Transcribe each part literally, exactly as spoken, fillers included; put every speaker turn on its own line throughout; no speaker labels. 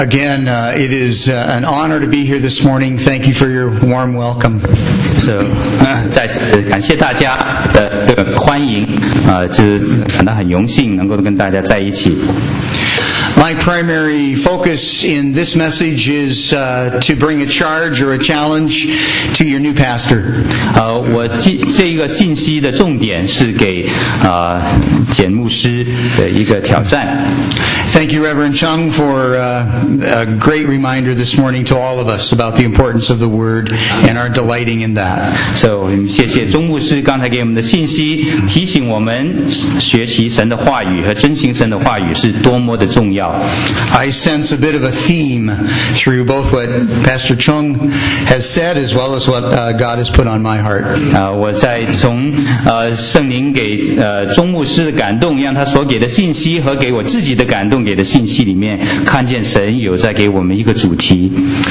Again, uh, it is uh, an honor to be here this morning. Thank you for your warm welcome.
So, 呃、再次感谢大家的这个欢迎，啊、呃，就是感到很荣幸能够跟大家在一起。
My primary focus in this message is uh, to bring a charge or a challenge to your new pastor.
呃，我这这一个信息的重点是给啊简牧师的一个挑战。
Thank you, Reverend Chung, for uh, a great reminder this morning to all of us about the importance of the Word and our delighting in that.
So, 谢谢钟牧师刚才给我们的信息，提醒我们学习神的话语和遵行神的话语是多么的重要。
I sense a bit of a theme through both what Pastor Chung has said as well as what uh, God has put on my heart.
啊、呃，我在从呃圣灵给呃钟牧师的感动，让他所给的信息和给我自己的感动给的信息里面，看见神有在给我们一个主题。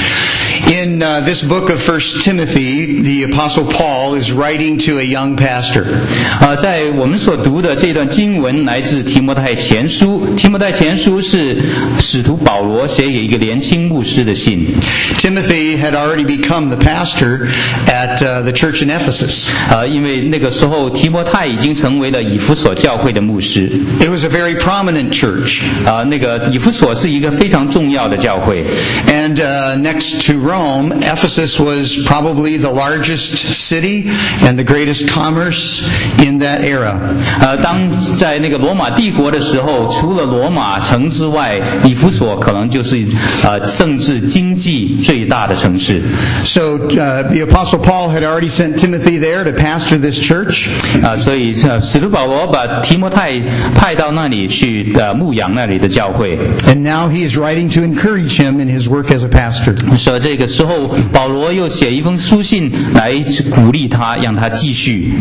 In uh, this book of First Timothy, the Apostle Paul is writing to a young pastor.
啊、呃，在我们所读的这段经文来自提摩太前书，提摩太前书是使徒保罗写给一个年轻牧师的信。
Timothy had already become the pastor at uh, the church in Ephesus.
呃，因为那个时候提摩太已经成为了以弗所教会的牧师。
It was a very prominent church.
啊、呃，那个以弗所是一个非常重要的教会。
And uh, next to Rome, Ephesus was probably the largest city and the greatest commerce in that era.
呃，当在那个罗马帝国的时候，除了罗马城之外，以弗所可能就是呃政治经济最大的城市。
So uh, the Apostle Paul had already sent Timothy there to pastor this church.
啊、呃，所以呃，使徒保罗把提摩太派到那里去呃牧养那里的教会。
And now he is writing to encourage him in his work as a pastor.
所以这个时候，保罗又写一封书信来鼓励他，让他继续。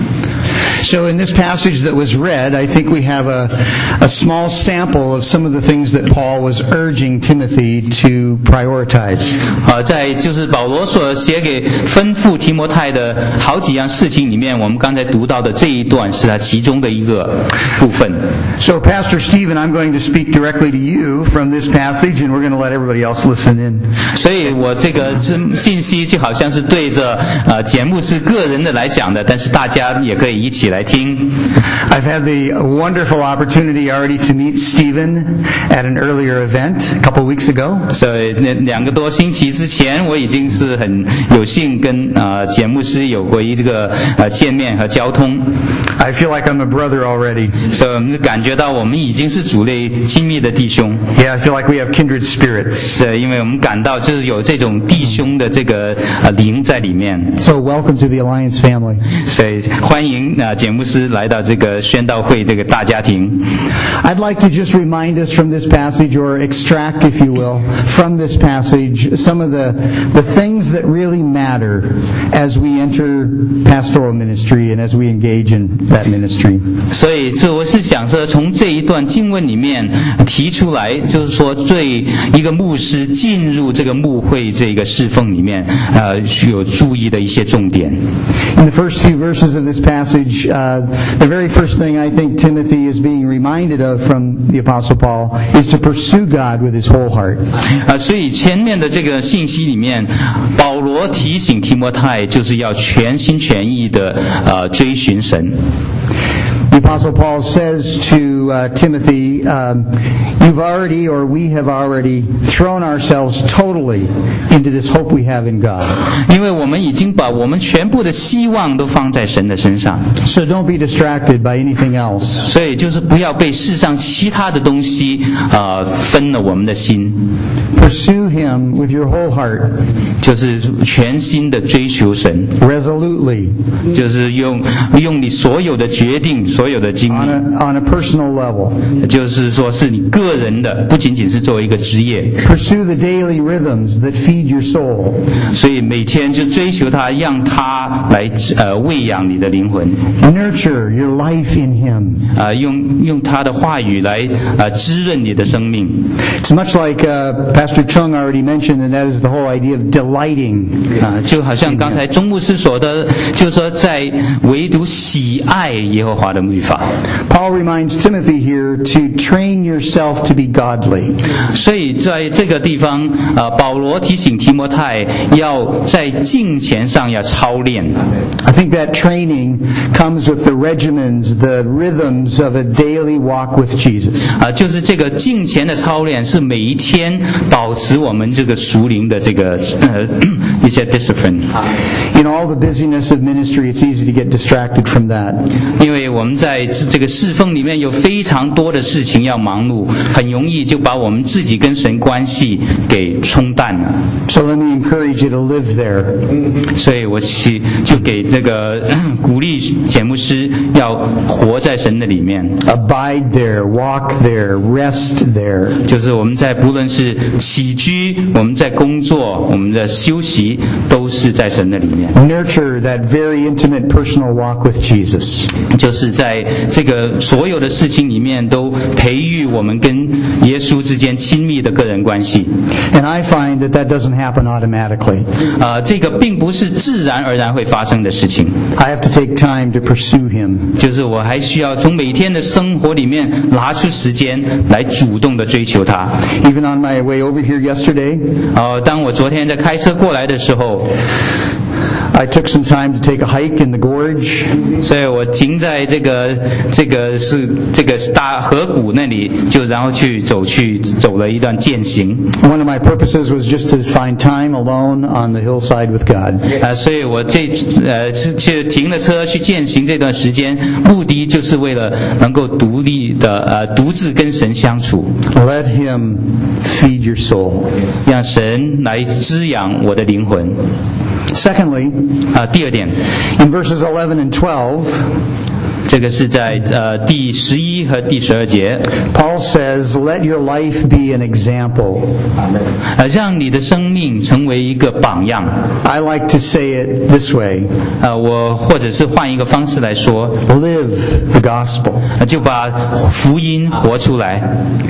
So in this passage that was read, I think we have a, a small sample of some of the things that Paul was urging Timothy to prioritize.
啊，在就是保罗所写给吩咐提摩太的好几样事情里面，我们刚才读到的这一段是他其中的一个部分。
So Pastor Stephen, I'm going to speak directly to you from this passage, and we're going to let everybody else listen in.
所以我这个信息就好像是对着呃简牧师个人的来讲的，但是大家也可以一起来听。
I've had the wonderful opportunity already to meet Stephen at an earlier event a couple of weeks ago.
所以那两个多星期之前，我已经是很有幸跟呃简牧师有过一个呃见面和交通。
I feel like I'm a brother already.
所以我们感觉到我们已经是主内亲密的弟兄。
Yeah, I feel like we have kindred spirits.
对，因为我们感到就是有这种弟兄的这个呃灵在里面。
So welcome to the Alliance family.
所以欢迎啊、呃、简牧师来到这个宣道会这个大家庭。
I'd like to just remind us from this passage, or extract, if you will, from this passage, some of the the things that really matter as we enter pastoral ministry and as we engage in that ministry.
所以这我是想说，从这一段经文里面提出来，就是说，对一个牧师进入这个牧会这个侍奉里面，呃，需有注意的一些重点。
In the first few verses of this passage, uh, the very first thing I think Timothy is being reminded of from the Apostle Paul is to pursue God with his whole heart.
啊，所以前面的这个信息里面，保罗提醒提摩太，就是要全心全意的呃追寻神。
The Apostle Paul says to uh, Timothy, um, you've already, or we have already, thrown ourselves totally into this hope we have in God.
因为我们已经把我们全部的希望都放在神的身上。
So don't be distracted by anything else.
所以就是不要被世上其他的东西呃分了我们的心。
Pursue Him with your whole heart.
就是全心的追求神。
Resolutely.
就是用用你所有的决定。所有的经历
on a, on a personal level.
就是说是你个人的，不仅仅是作为一个职业。
Pursue the daily rhythms that feed your soul.
所以每天就追求它，让它来呃喂养你的灵魂。
Nurture your life in Him.
啊、呃，用用他的话语来呃滋润你的生命。
It's much like uh, Pastor Chung already mentioned, and that is the whole idea of delighting.
啊、呃，就好像刚才钟牧师说的，就是说在唯独喜爱耶和华的律法。
Paul reminds Timothy Timothy here to train yourself to be godly.
所以在这个地方，呃，保罗提醒提摩太要在敬虔上要操练。
I think that training comes with the regimens, the rhythms of a daily walk with Jesus.
啊，就是这个敬虔的操练是每一天保持我们这个属灵的这个呃一些 discipline。
In all the busyness of ministry, it's easy to get distracted from that.
因为我们在这个侍奉里面有非常多的事情要忙碌，很容易就把我们自己跟神关系给冲淡了。
So let me encourage you to live there.
所以我去就给这个鼓励简牧师要活在神的里面。
Abide there, walk there, rest there.
就是我们在不论是起居，我们在工作，我们的休息，都是在神的里面。
Nurture that very intimate personal walk with Jesus.
就是在这个所有的事情里面，都培育我们跟耶稣之间亲密的个人关系。
And I find that that doesn't happen automatically.
啊，这个并不是自然而然会发生的事情。
I have to take time to pursue Him.
就是我还需要从每天的生活里面拿出时间来主动的追求他。
Even on my way over here yesterday,
哦，当我昨天在开车过来的时候，
I took some time to take a hike in the gorge.
所以我停在这个这个是这个大河谷那里，就然后去走去走了一段践行。
One of my purposes was just to find time alone on the hillside with God.
啊，所以我这呃去去停了车去践行这段时间，目的就是为了能够独立的呃独自跟神相处。
Let Him feed your soul.
让神来滋养我的灵魂。
Secondly,
啊，第二点
in verses eleven and twelve,
这个是在呃第十一和第十二节。
Paul says, "Let your life be an example."
呃，让你的生命成为一个榜样。
I like to say it this way.
呃，我或者是换一个方式来说，
Live the gospel.
就把福音活出来。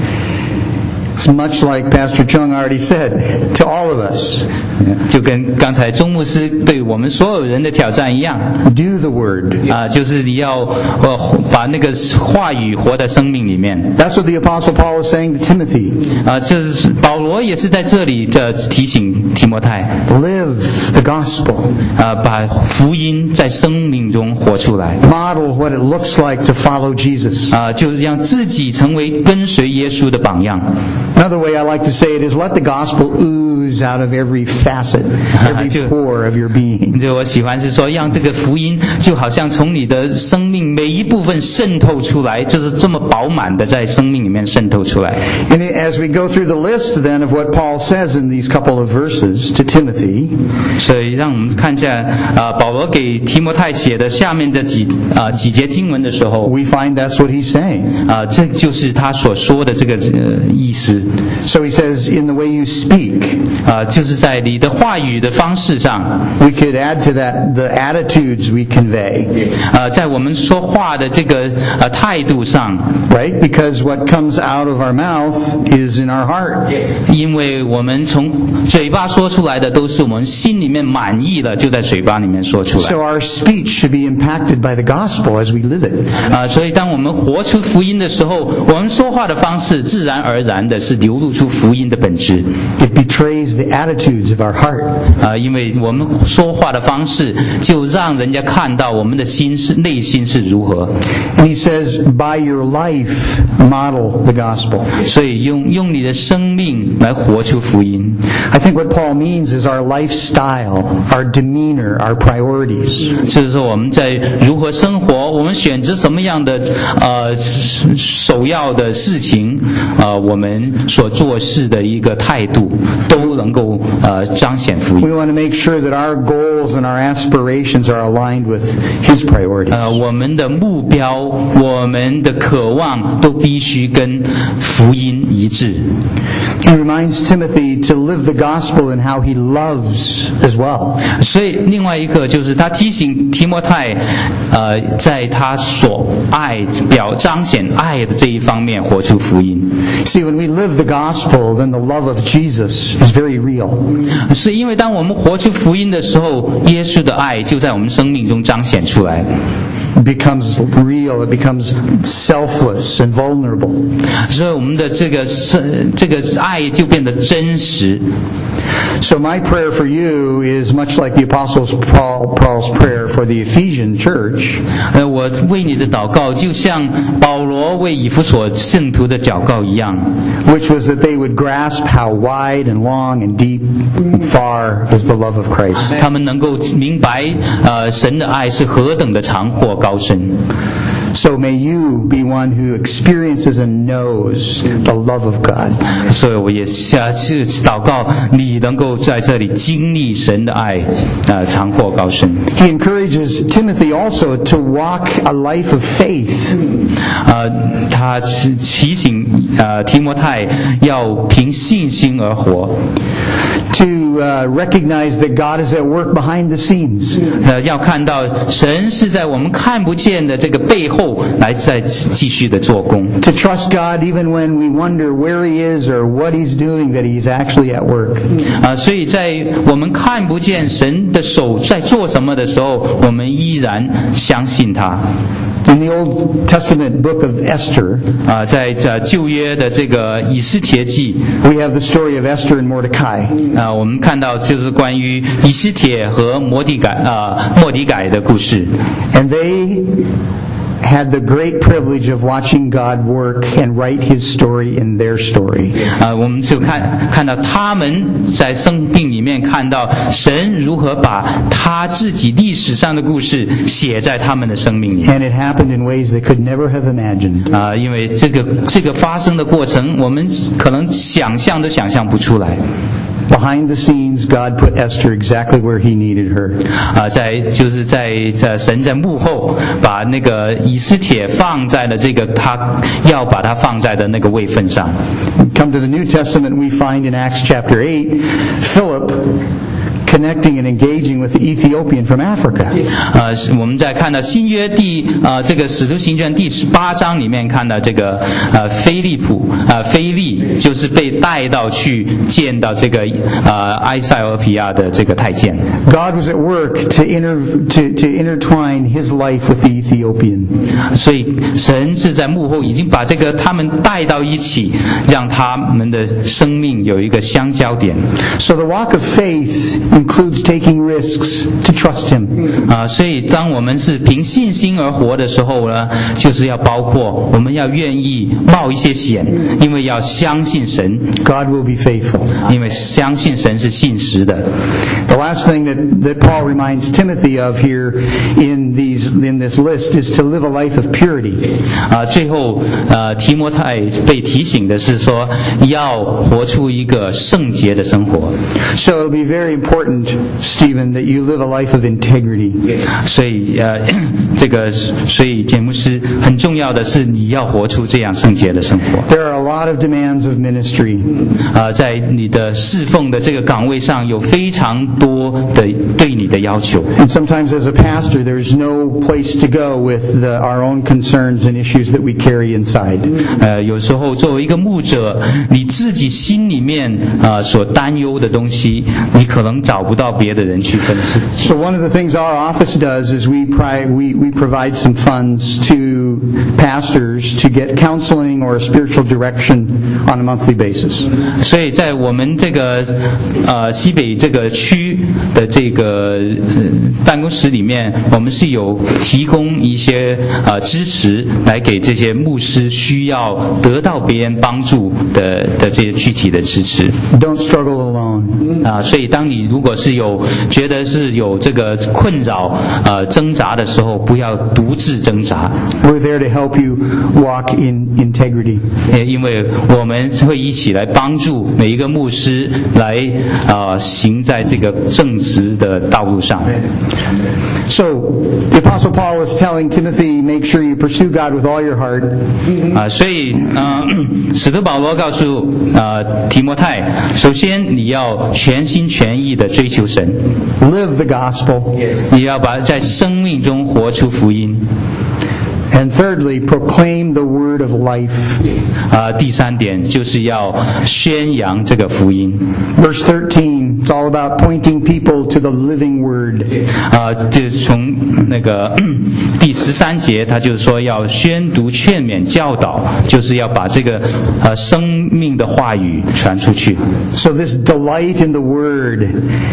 It's much like Pastor Chung already said to all of us.
就跟刚才钟牧师对我们所有人的挑战一样。
Do the word.
啊，就是你要呃把那个话语活在生命里面。
That's what the Apostle Paul is saying to Timothy.
啊，这是保罗也是在这里的提醒提摩太。
Live the gospel.
啊，把福音在生命中活出来。
Model what it looks like to follow Jesus.
啊，就是让自己成为跟随耶稣的榜样。
Another way I like to say it is let the gospel ooze out of every facet, every pore of your being.
就我喜欢是说，让这个福音就好像从你的生命每一部分渗透出来，就是这么饱满的在生命里面渗透出来。
And as we go through the list then of what Paul says in these couple of verses to Timothy,
所以让我们看一下啊，保罗给提摩太写的下面的几啊几节经文的时候，
we find that's what he's saying.
啊，这就是他所说的这个呃意思。
So he says, in the way you speak.
啊，就是在你的话语的方式上。
We could add to that the attitudes we convey.
啊，在我们说话的这个呃态度上。
Right? Because what comes out of our mouth is in our heart.
因为我们从嘴巴说出来的都是我们心里面满意了，就在嘴巴里面说出来。
So our speech should be impacted by the gospel as we live it.
啊，所以当我们活出福音的时候，我们说话的方式自然而然的是流露出福音的本质。
It betrays the attitudes of our heart.
啊，因为我们说话的方式就让人家看到我们的心是内心是如何。
And he says, by your life, model the gospel.
所以用用你的生命来活出福音。
I think what Paul means is our lifestyle, our demeanor, our priorities.
就是说我们在如何生活，我们选择什么样的呃首要的事情，呃，我们所做事的一个态度，都能够呃彰显福音。
We want to make sure that our goals and our aspirations are aligned with His priorities.
呃，我们的目标，我们的渴望，都必须跟福音一致。
He reminds Timothy to live the gospel in how he loves as well.
所以另外一个就是他提醒提摩太，呃，在他所爱表彰显爱的这一方面活出福音。
See, when we live the gospel, then the love of Jesus is very real.
是因为当我们活出福音的时候，耶稣的爱就在我们生命中彰显出来。
becomes real, it becomes selfless and vulnerable.
所以我们的这个这个爱就变得真实。
So my prayer for you is much like the Apostle Paul, Paul's prayer for the Ephesian church.
呃，我为你的祷告就像保罗为以弗所圣徒的祷告一样，
which was that they would grasp how wide and long and deep and far is the love of Christ.
他们能够明白，呃，神的爱是何等的长阔高深。
So may you be one who experiences and knows the love of God.
所以我也下次祷告，你能够在这里经历神的爱，呃，长阔高深。
He encourages Timothy also to walk a life of faith.
呃，他提醒呃提摩太要凭信心而活。
To uh, recognize that God is at work behind the scenes.
呃，要看到神是在我们看不见的这个背后来在继续的做工。
To trust God even when we wonder where He is or what He's doing, that He's actually at work.
啊、呃，所以在我们看不见神的手在做什么的时候，我们依然相信他。
In the Old Testament book of Esther,
啊、呃，在呃旧约的这个以斯帖记
we have the story of Esther and Mordecai.
啊、呃，我们看到就是关于以斯帖和摩底改啊、呃、莫迪改的故事。
And they had the great privilege of watching God work and write His story in their story.
啊，我们就看看到他们在生命里面看到神如何把他自己历史上的故事写在他们的生命里。
And it happened in ways they could never have imagined.
啊，因为这个这个发生的过程，我们可能想象都想象不出来。
Behind the scenes, God put Esther exactly where He needed her.
啊，在就是在在神在幕后把那个以斯帖放在了这个他要把它放在的那个位分上。
Come to the New Testament, we find in Acts chapter eight, Philip connecting and engaging with the Ethiopian from Africa.
呃，我们在看到新约第呃这个使徒行传第十八章里面看到这个呃菲利普呃菲利就是被带到去见到这个呃埃塞俄比亚的这个太监。
God was at work to inter to to intertwine His life with the Ethiopian.
所以神是在幕后已经把这个他们带到一起，让他们的生命有一个相交点。
So the walk of faith includes taking risks to trust Him.
啊，所以当我们是凭信心而活的时候呢，就是要包括我们要愿意冒一些险，因为要相信神。
God will be faithful.
因为相信神是信实的。
The last thing that that Paul reminds Timothy of here in these in this list is to live a life of purity.
啊，最后呃，提摩太被提醒的是说，要活出一个圣洁的生活。
So it'll be very important, Stephen, that you live a life of integrity.
所以呃，这个所以节目是很重要的是你要活出这样圣洁的生活。
There are a lot of demands of ministry.
啊，在你的侍奉的这个岗位上有非常多的对你的要求。
And sometimes as a pastor, there's no place to go with the, our own concerns and issues that we carry inside.
呃，有时候作为一个牧者，你自己心里面啊、呃、所担忧的东西，你可能找不到别的人去分析。
So one of the things our office does is we, pri- we, we provide some funds to pastors to get counseling or spiritual direction on a monthly basis.
所以在我们这个呃西北这个区的这个、呃、办公室里面，我们是有提供一些呃支持来给这些牧师需要得到别人帮助的的这些具体的支持。
Don't struggle alone.
啊，所以当你如果是有觉得是有这个困扰、呃挣扎的时候，不要独自挣扎。
We're there to help you walk in integrity.
呃，因为我们会一起来帮助每一个牧师来啊、呃、行在这个正直的道路上。
So the Apostle Paul is telling Timothy, make sure you pursue God with all your heart.
啊、所以呃，使徒保罗告诉呃提摩太，首先你要全心全意的追求神，
Live the gospel.
你要把在生命中活出福音。
And thirdly, proclaim the word of life.
啊，第三点就是要宣扬这个福音。
Verse thirteen, it's all about pointing people to the living word.
啊，就从那个第十三节，他就是说要宣读、劝勉、教导，就是要把这个呃生命的话语传出去。
So this delight in the word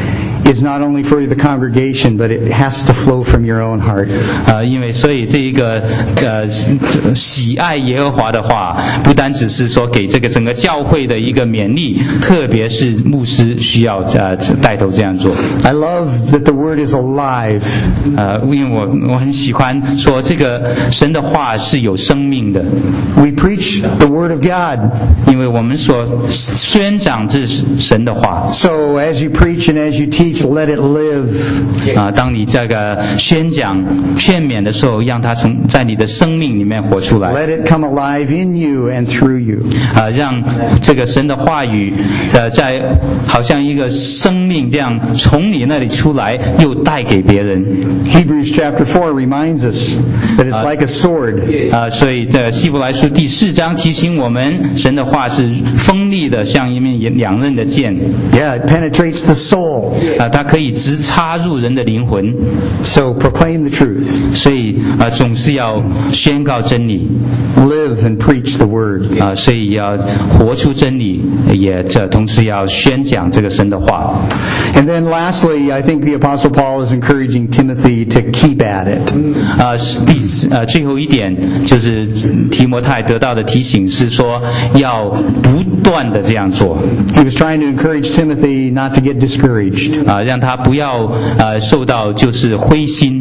is not only for the congregation, but it has to flow from your own heart.
呃，因为所以这一个呃喜爱耶和华的话，不单只是说给这个整个教会的一个勉励，特别是牧师需要呃带头这样做。
I love that the word is alive.
呃，因为我我很喜欢说这个神的话是有生命的。
We preach the word of God.
因为我们所宣讲这是神的话。
So as you preach and as you teach, let it live.
啊，当你这个宣讲、劝勉的时候，让它从在你的生命里面活出来。
Let it come alive in you and through you.
啊，让这个神的话语，呃，在好像一个生命这样从你那里出来，又带给别人。
Hebrews chapter four reminds us that it's like a sword.
啊，所以这希伯来书第四章提醒我们，神的话是锋利的，像一面两刃的剑。
Yeah, it penetrates the soul.
啊，它可以直插入人的灵魂。
So proclaim the truth.
所以啊，总是要宣告真理。
Live and preach the word.
啊，所以要活出真理，也这同时要宣讲这个神的话。
And then lastly, I think the Apostle Paul is encouraging Timothy to keep at it.
啊，第呃最后一点就是提摩太得到的提醒是说，要不断的这样做。
He was trying to encourage Timothy not to get discouraged.
啊，让他不要呃受到就是灰心。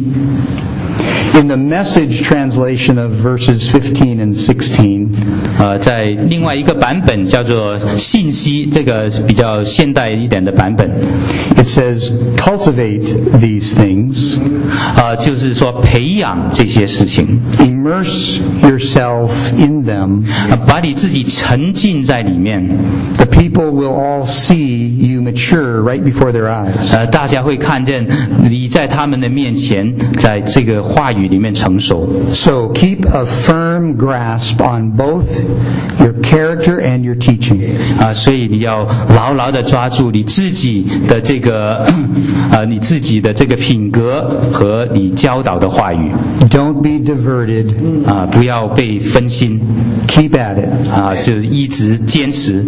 In the Message translation of verses fifteen and sixteen,
呃，在另外一个版本叫做信息，这个比较现代一点的版本，
it says, cultivate these things,
啊、呃，就是说培养这些事情，
immerse yourself in them.
啊把你自己沉浸在里面。
The people will all see you mature right before their eyes.
呃，大家会看见你在他们的面前，在这个话语里面成熟。
So keep a firm grasp on both your character and your teaching.
啊，所以你要牢牢地抓住你自己的这个，呃，你自己的这个品格和你教导的话语。
Don't be diverted.
啊，不要被分心。
Keep at it.
啊，就一直坚持。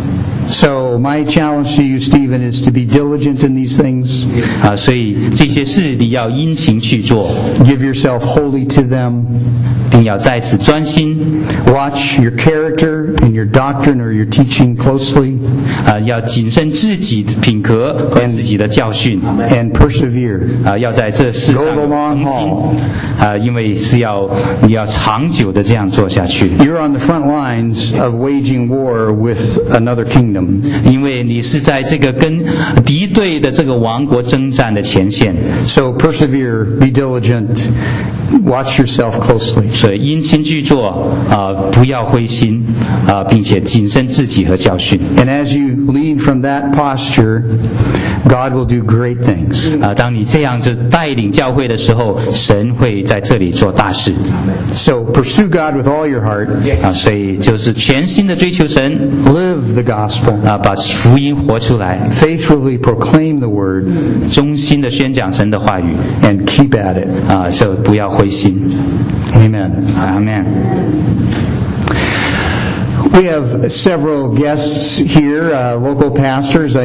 So my challenge to you, Stephen, is to be diligent in these things.
啊，所以这些事你要殷勤去做，
Give yourself wholly to them.
并要在此专心。
Watch your character and your doctrine or your teaching closely.
啊，要谨慎自己的品格和自己的教训。
And persevere.
啊，要在这世上
Go the long
恒心。
haul.
啊，因为是要你要长久的这样做下去。
You're on the front lines of waging war with another kingdom.
因为你是在这个跟敌对的这个王国征战的前线，
So persevere, be diligent, watch yourself closely.
所以殷勤去做啊、呃，不要灰心啊、呃，并且谨慎自己和教训。
And as you lead from that posture, God will do great things.
啊、呃，当你这样子带领教会的时候，神会在这里做大事。
So pursue God with all your heart.
啊、所以就是全心的追求神，
Live the gospel.
啊、把福音活出来，
Faithfully proclaim the word
衷心的宣讲神的话语，
and keep at it.
啊、所以不要灰心。
Amen.
阿们。
We have several guests here, uh, local pastors.